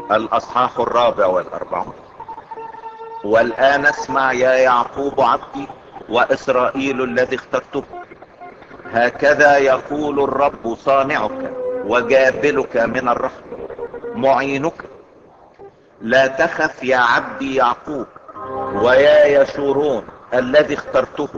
الأصحاح 44. والآن اسمع يا يعقوب عبدي وإسرائيل الذي اخترته، هكذا يقول الرب صانعك وجابلك من الرحم معينك. لا تخف يا عبدي يعقوب ويا يشورون الذي اخترته،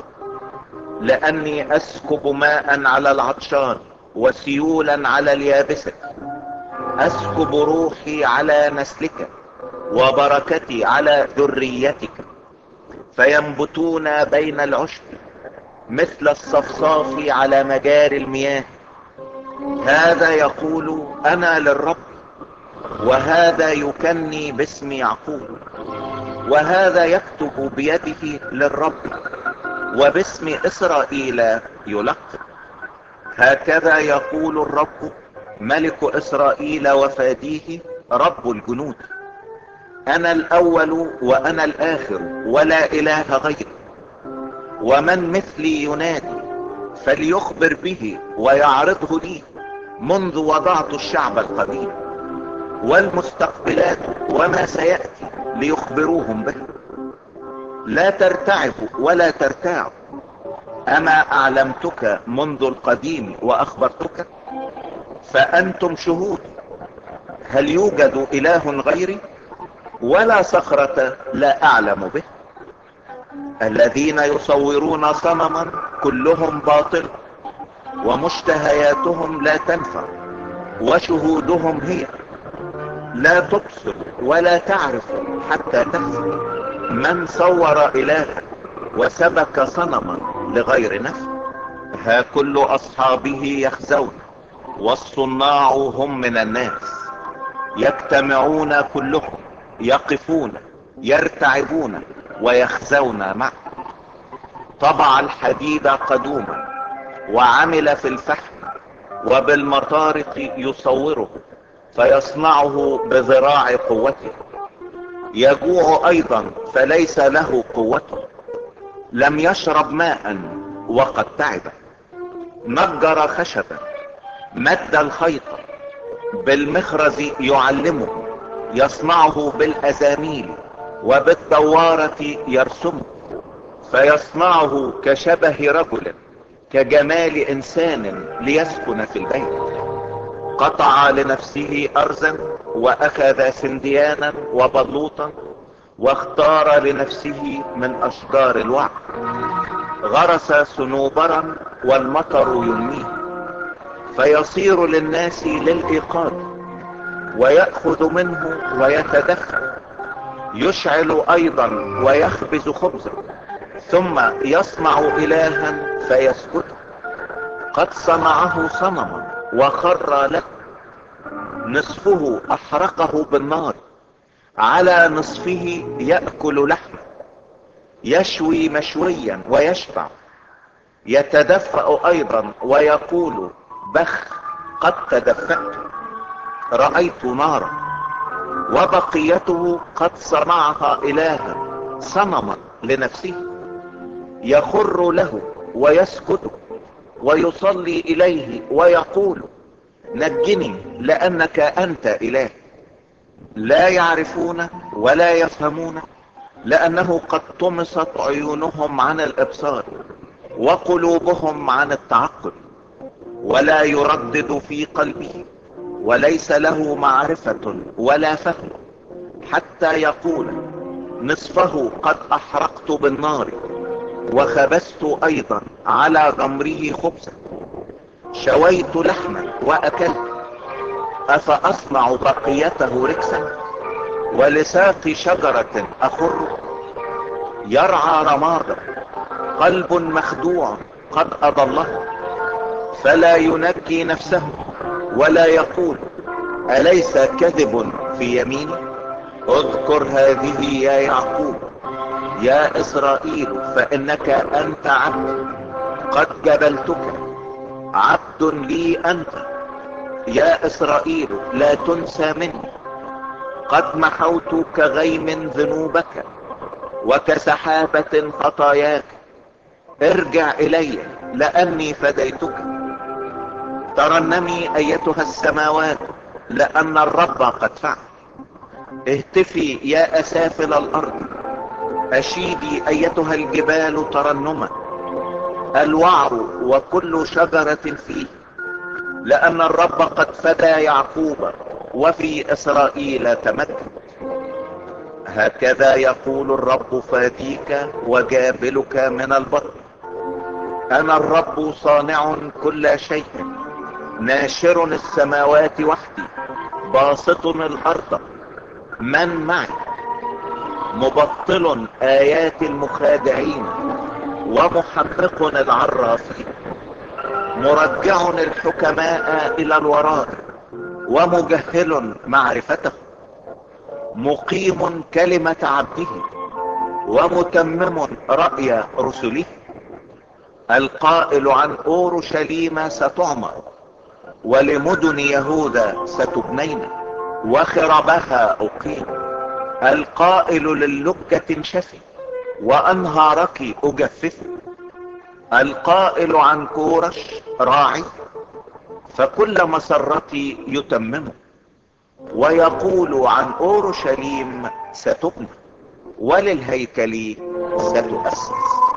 لأني أسكب ماء على العطشان وسيولا على اليابسة. أسكب روحي على نسلك وبركتي على ذريتك، فينبتون بين العشب مثل الصفصاف على مجاري المياه. هذا يقول أنا للرب، وهذا يكني باسم يعقوب، وهذا يكتب بيده للرب وباسم إسرائيل يلقب. هكذا يقول الرب ملك إسرائيل وفاديه رب الجنود: أنا الأول وأنا الآخر ولا إله غيري، ومن مثلي ينادي فليخبر به ويعرضه لي. منذ وضعت الشعب القديم والمستقبلات وما سيأتي ليخبروهم به. لا ترتعبوا ولا ترتاعوا، أما أعلمتك منذ القديم وأخبرتك، فأنتم شهود. هل يوجد إله غيري؟ ولا صخرة لا أعلم به. الذين يصورون صنما كلهم باطل، ومشتهياتهم لا تنفع، وشهودهم هي لا تبصر ولا تعرف حتى تهزم. من صور إلها وسبك صنما لغير نفع. ها كل أصحابه يخزون، والصناع هم من الناس. يجتمعون كلهم، يقفون، يرتعبون ويخزون معه. طبع الحديد قدوما وعمل في الفحم، وبالمطارق يصوره فيصنعه بذراع قوته. يجوع ايضا فليس له قوته، لم يشرب ماء وقد تعب. نجر خشبا، مد الخيط، بالمخرز يعلمه، يصنعه بالازاميل وبالدوارة يرسمه. فيصنعه كشبه رجل، كجمال انسان ليسكن في البيت. قطع لنفسه ارزا واخذ سنديانا وبلوطا، واختار لنفسه من اشجار الوعر. غرس صنوبرا والمطر ينميه، فيصير للناس للايقاظ. ويأخذ منه ويتدخل، يشعل ايضا ويخبز خبزا، ثم يصنع الها فيسكت. قد صنعه صنما وخر له، نصفه احرقه بالنار، على نصفه يأكل لحمه. يشوي مشويا ويشبع، يتدفأ ايضا ويقول بخ قد تدفأت. رأيت نارا، وبقيته قد صنعها الها صنما لنفسه. يخر له ويسكت، ويصلي اليه ويقول نجني لانك انت اله. لا يعرفون ولا يفهمون، لانه قد طمست عيونهم عن الابصار وقلوبهم عن التعقل. ولا يردد في قلبه، وليس له معرفة ولا فهم، حتى يقول نصفه قد احرقت بالنار، وخبزت ايضا على غمره خبزا. شويت لحما واكلت، افاصنع بقيته ركسا؟ ولساق شجرة اخر. يرعى رمادا، قلب مخدوع قد اضله، فلا ينجي نفسه ولا يقول اليس كذب في يميني. اذكر هذه يا يعقوب، يا اسرائيل، فانك انت عبد، قد جبلتك، عبد لي انت. يا اسرائيل لا تنسى مني، قد محوت كغيم ذنوبك وكسحابة خطاياك. ارجع الي لاني فديتك. ترنمي ايتها السماوات، لان الرب قد فعل. اهتفي يا اسافل الارض، اشيدي ايتها الجبال ترنما، الوعر وكل شجرة فيه، لان الرب قد فدى يعقوب وفي اسرائيل تمجد. هكذا يقول الرب فاديك وجابلك من البطن، انا الرب صانع كل شيء، ناشر السماوات وحدي، باسط الارض، من معي، مبطل ايات المخادعين، ومحقق العرافين، مرجع الحكماء الى الوراء، ومجهل معرفته، مقيم كلمة عبده، ومتمم رأي رسله، القائل عن اورشليم ستعمر، ولمدن يهوذا ستبنين، وخربها اقيم، القائل للجة انشفي، وانهارك اجفف، القائل عن كورش راعي، فكل مسرتي يتممه، ويقول عن اورشليم ستبنى، وللهيكل ستؤسس.